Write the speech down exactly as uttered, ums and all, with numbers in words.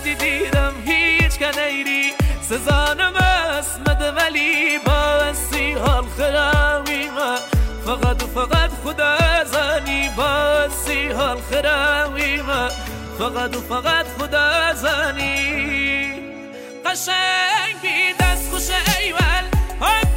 کردی دیرم هیچ کنیری سزانم اسمد ولی باسی حال خرامی ما فقط فقط خدا زنی باسی حال خرامی ما فقط فقط خدا زنی قشنگ بی دست خوش ایول